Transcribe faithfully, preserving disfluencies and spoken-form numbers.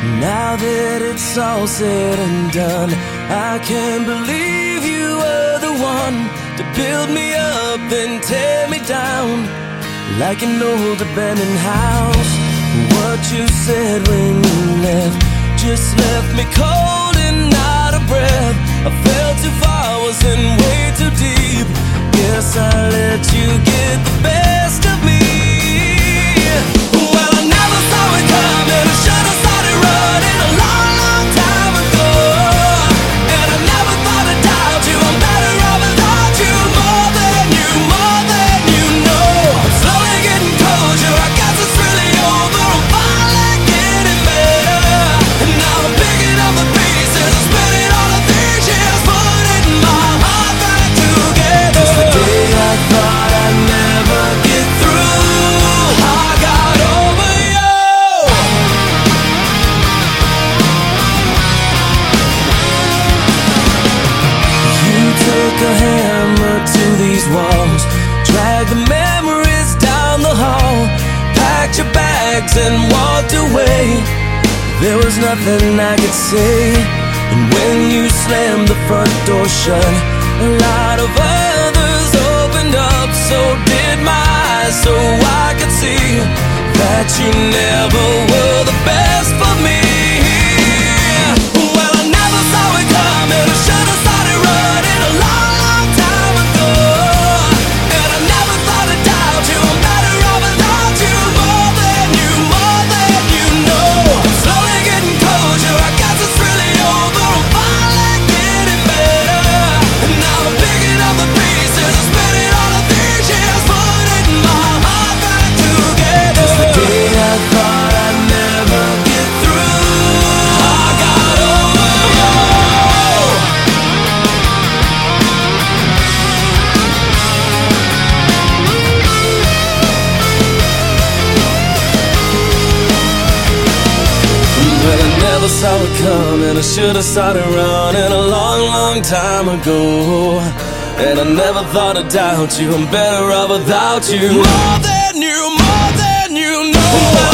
Now that it's all said and done, I can't believe you were the one to build me up then tear me down like an old abandoned house. What you said when you left just left me cold and out of breath. I fell too far, was in way too deep. Guess I let you get the best of me. Well, I never saw it coming. I should have started running a long, long time ago. And I never thought I'd doubt you. I'm better off without you. More than you, more than you know. I'm slowly getting closure. I guess it's really over. I'm finally getting better. And now I'm picking up the pieces. I'm spending all of these years putting my heart back together. Just the day I thought I'd never get through, I got over you. You took a hammer to these walls, dragged the memories down the hall, packed your bags and walked away. There was nothing I could say. And when you slammed the front door shut, a lot of others opened up. So did my eyes, so I could see that you never were the best for me. Well, I never saw it coming. I should have started running a long, long time ago. And I never thought I'd doubt you. I'm better off without you. More than you, more than you know. I'm slowly getting closure. I guess it's really over. I'm finally getting better. And now I'm picking up the pieces. I'm spending all of these years putting my heart back together. Just the day I thought I'd never get through, I got over you. Well, I never saw it coming. I should have started running a long, long time ago. And I never thought I'd doubt you. I'm better off without you. More than you, more than you know.